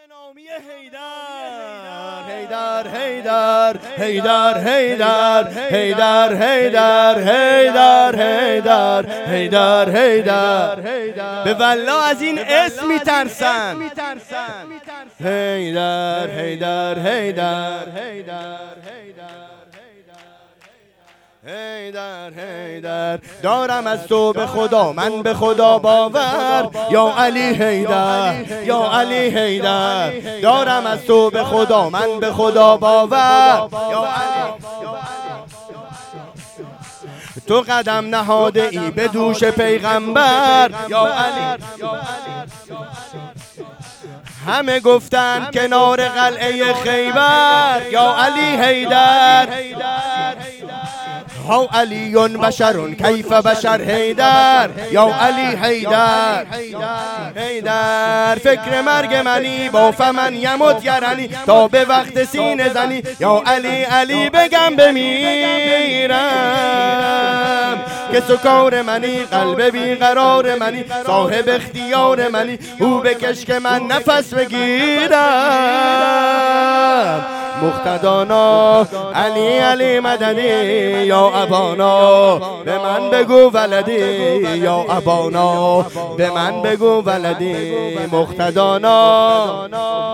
نامی حیدر حیدر حیدر حیدر حیدر حیدر حیدر حیدر حیدر حیدر به والله از این اسم میترسم. حیدر حیدر حیدر حیدر حیدر دارم از تو به خدا، من به خدا باور، یا علی حیدر یا علی حیدر. دارم از تو به خدا، من به خدا باور، یا علی. تو قدم نهاده ای به دوش پیغمبر، یا علی. همه گفتن کنار قلعه خیبر، یا علی حیدر. ها علی بشر کیف بشر حیدر، یا علی حیدر. حیدر فکر مرگ منی با فمن یمت یرنی، تا به وقت سینه زنی، یا علی علی بگم بمیرم. که سکار منی قلب بیقرار منی، صاحب اختیار منی، او بکش که من نفس بگیرم. مقتدانا علی علی مددی، یا ابانا به من بگو ولدی، یا ابانا به من بگو ولدی. مقتدانا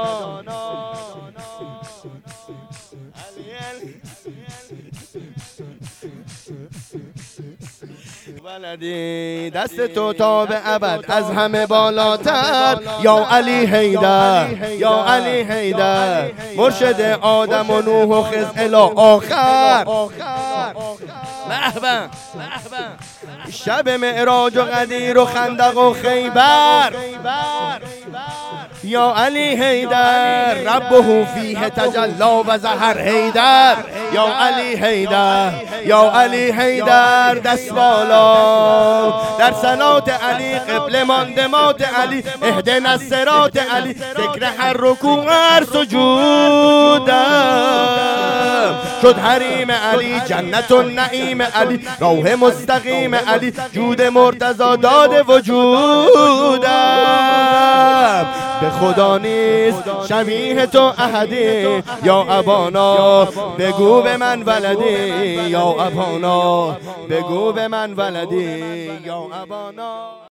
ولدی، دست تو تا به ابد از همه بالاتر، یا علی حیدر یا علی حیدر. مرشد آدم و نوح و خضر الی آخر. شب معراج و غدیر و خندق و خیبر، یا علی حیدر. ربه فیه تجلا و ظهر حیدر، یا علی حیدر یا علی حیدر. دست بالا در صلات علی، قبله مانده مات علی، اهدنا الصراط علی. ذکر هر رکوع هر سجودم شد حریم علی، جنت النعیم علی، راه مستقیم علی، جود مرتضی داد وجودم. به خدا نیست شبیه تو احدی، یا ابانا بگو به من ولدی، یا ابانا بگو به من ولدی، یا ابانا.